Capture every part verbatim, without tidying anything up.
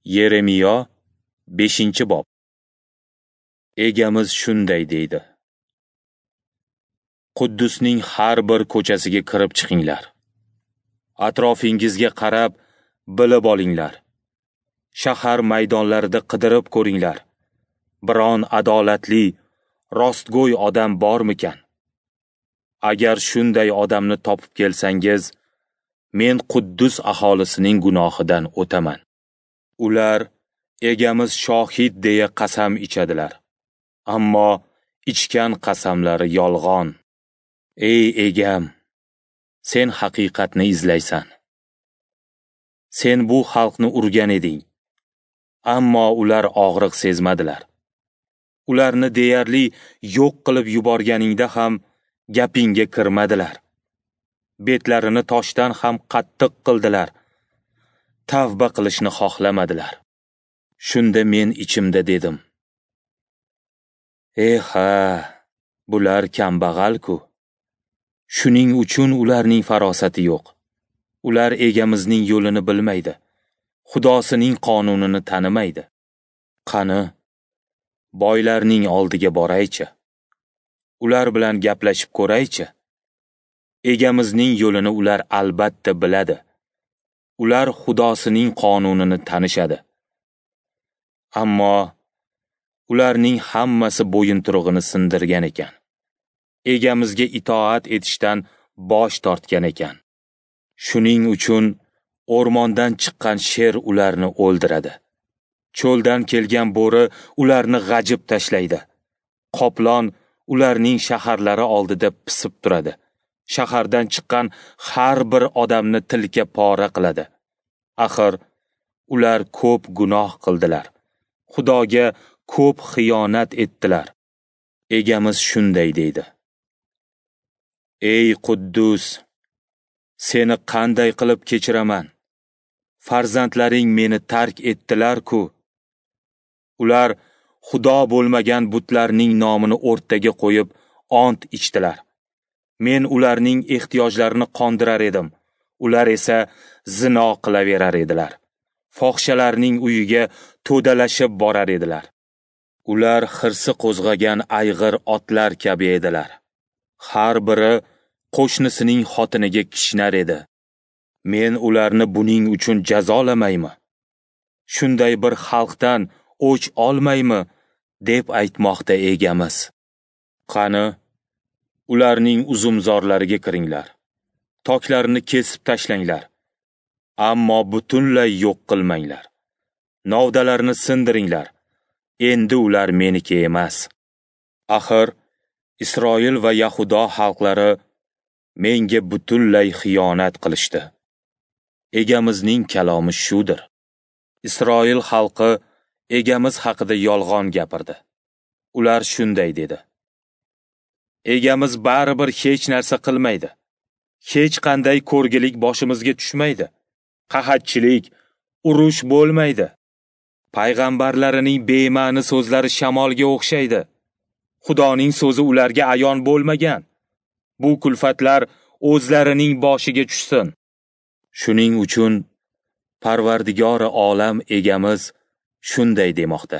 Yeremiyo beshinchi bob. Egamiz shunday deydi: Quddusning har bir ko'chasiga kirib chiqinglar. Atrofingizga qarab bilib olinglar. Shahar maydonlarida qidirib ko'ringlar. Biron adolatli, rostgo'y odam bormikan? Agar shunday odamni topib kelsangiz, men Quddus aholisining gunohidan o'taman. Ular egamiz shohid deya qasam ichadilar. Ammo ichgan qasamlari yolg'on. Ey egam, sen haqiqatni izlaysan. Sen bu xalqni urgan eding, ammo ular og'riq sezmadilar. Ularni deyarli yo'q qilib yuborganingda ham gapingga kirmadilar. Betlarini toshdan ham qattiq qildilar. Tavba qilishni xohlamadilar. Shunda men ichimda dedim: Eh ha, bular kambag'al-ku. Shuning uchun ularning farosati yo'q. Ular egamizning yo'lini bilmaydi. Xudosining qonunini tanimaydi. Qani, boylarning oldiga boraychi. Ular bilan gaplashib ko'raychi. Egamizning yo'lini ular albatta biladi. Ular Xudosining qonunini tanishadi. Ammo ularning hammasi bo'yinturug'ini sindirgan ekan. Egamizga itoat etishdan bosh tortgan ekan. Shuning uchun o'rmondan chiqqan sher ularni o'ldiradi. Cho'ldan kelgan bo'ri ularni g'ajib tashlaydi. Qoplon ularning shaharlari oldida pisib turadi. Shahardan chiqqan har bir odamni tilka pora qiladi. Axir ular ko'p gunoh qildilar. Xudoga ko'p xiyonat etdilar. Egamiz shunday deydi: Ey Quddus, seni qanday qilib kechiraman? Farzandlaring meni tark etdilar-ku. Ular Xudo bo'lmagan butlarning nomini o'rtaga qo'yib ont ichdilar. Men ularning ehtiyojlarini qondirar edim. Ular esa zino qilaverar edilar. Fohishalarning uyiga to'dalashib borar edilar. Ular xirsi qo'zg'agan ayg'ir otlar kabi edilar. Har biri qo'shnisining xotiniga kishnar edi. Men ularni buning uchun jazolamaymi? Shunday bir xalqdan o'ch olmaymi? deb aytmoqda egamiz. Qani, ularning uzumzorlariga kiringlar. Toklarini kesib tashlanglar. Ammo butunlay yo'q qilmanglar. Novdalarini sindiringlar. Endi ular meniki emas. Axir Isroil va Yahudo xalqlari menga butunlay xiyonat qilishdi. Egamizning kalomi shudir. Isroil xalqi egamiz haqida yolg'on gapirdi. Ular shunday dedi: Egamiz baribir hech narsa qilmaydi. Hech qanday ko'rgilik boshimizga tushmaydi. Qahatchilik, urush bo'lmaydi. Payg'ambarlarining bema'ni so'zlari shamolga o'xshaydi. Xudoning so'zi ularga ayon bo'lmagan. Bu kulfatlar o'zlarining boshiga tushsin. Shuning uchun Parvardigori olam egamiz shunday demoqda: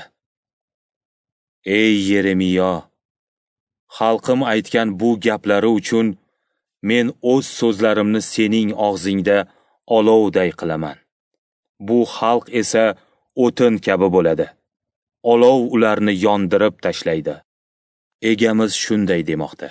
Ey Yeremiyo, xalqim aytgan bu gaplari uchun men o'z so'zlarimni sening og'zingda olovday qilaman. Bu xalq esa o'tin kabi bo'ladi. Olov ularni yondirib tashlaydi. Egamiz shunday demoqda: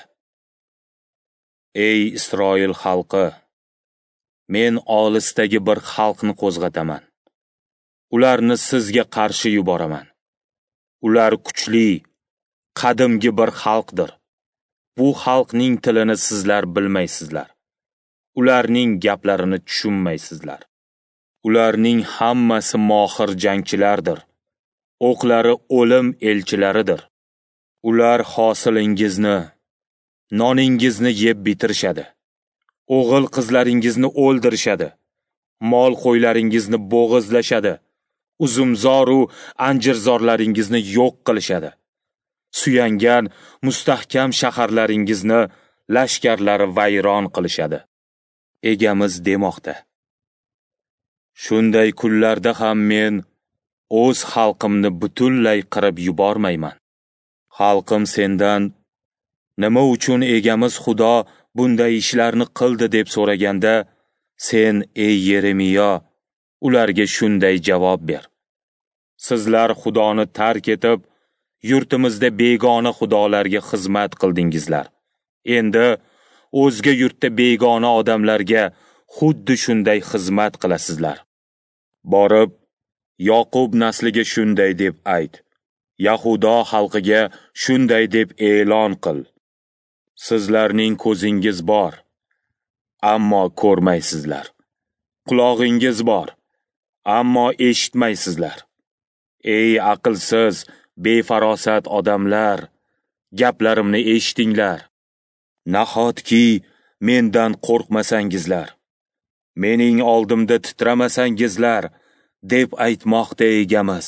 Ey Isroil xalqi, men olisdagi bir xalqni qo'zg'ataman. Ularni sizga qarshi yuboraman. Ular kuchli, qadimgi bir xalqdir. Bu xalqning tilini sizlar bilmaysizlar. Ularning gaplarini tushunmaysizlar. Ularning hammasi mohir jangchilardir. O'qlari o'lim elchilaridir. Ular hosilingizni, noningizni yeb bitirishadi. O'g'il qizlaringizni o'ldirishadi. Mol qo'ylaringizni bo'g'izlashadi. Uzumzoru anjirzorlaringizni yo'q qilishadi. Suyangan mustahkam shaharlaringizni lashkarlari vayron qilishadi. Egamiz demoqda: Shunday kunlarda ham men o'z xalqimni butunlay qirib yubormayman. Xalqim sendan nima uchun egamiz Xudo bunday ishlarni qildi deb so'raganda, sen ey Yeremiyo ularga shunday javob ber. Sizlar Xudoni tark etib, yurtimizda begona xudolarga xizmat qildingizlar. Endi o'zga yurtda begona odamlarga xuddi shunday xizmat qilasizlar. Borib, Yoqub nasliga shunday deb ayt. Yahudo xalqiga shunday deb e'lon qil. Sizlarning ko'zingiz bor, ammo ko'rmaysizlar. Qulog'ingiz bor, ammo eshitmaysizlar. Ey aqlsiz, befarosat odamlar, gaplarimni eshitinglar. Nahotki mendan qo'rqmasangizlar, mening oldimda titramasangizlar deb aytmoqda egamiz.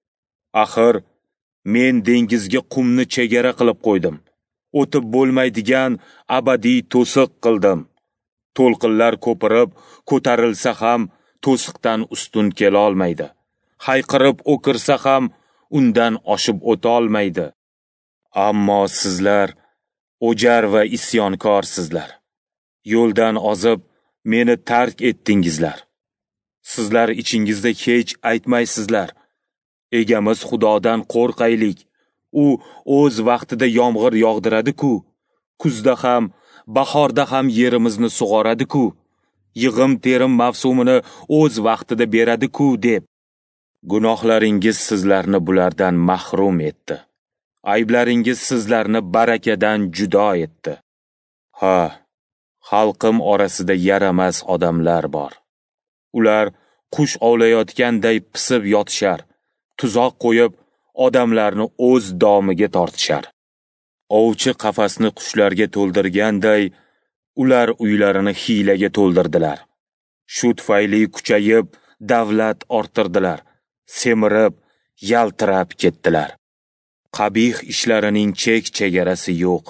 Axir men dengizga qumni chegara qilib qo'ydim. O'tib bo'lmaydigan abadiy to'siq qildim. To'lqinlar ko'pirib ko'tarilsa ham to'siqdan ustun kela olmaydi. Hayqirib o'kirsa ham undan oshib o'ta olmaydi. Ammo sizlar o'jar va isyonkorsizlar. Yo'ldan ozib meni tark etdingizlar. Sizlar ichingizda hech aytmaysizlar. Egamiz Xudodan qo'rqaylik. U o'z vaqtida yomg'ir yog'diradi-ku, kuzda ham, bahorda ham yerimizni sug'oradi-ku, yig'im-terim mavsumini o'z vaqtida beradi-ku deb. Gunohlaringiz sizlarni bulardan mahrum etdi. Ayblaringiz sizlarni barakadan judo etdi. Ha, xalqim orasida yaramas odamlar bor. Ular qush ovlayotganday pisib yotishar, tuzoq qo'yib odamlarni o'z domiga tortishar. Ovchi qafasni qushlarga to'ldirganday, ular uylarini hiylaga to'ldirdilar. Shu tufayli kuchayib, davlat orttirdilar, semirib, yaltirab ketdilar. Qabih ishlarining chek-chegarasi yo'q.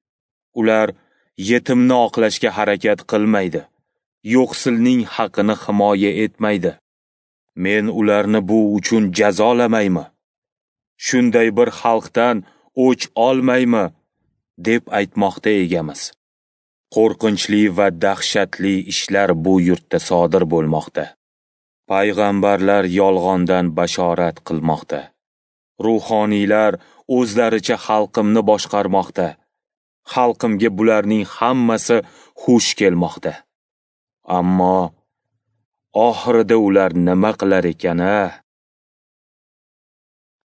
Ular yetimni oqlashga harakat qilmaydi, yo'qsilning haqini himoya etmaydi. Men ularni bu uchun jazolamaymi? Shunday bir xalqdan o'ch olmaymi deb aytmoqda egamiz. Qo'rqinchli va dahshatli ishlar bu yurtda sodir bo'lmoqda. Payg'ambarlar yolg'ondan bashorat qilmoqda. Ruhoniylar o'zlaricha xalqimni boshqarmoqda. Xalqimga bularning hammasi xush kelmoqda. Ammo oxirida ular nima qilar ekan-a?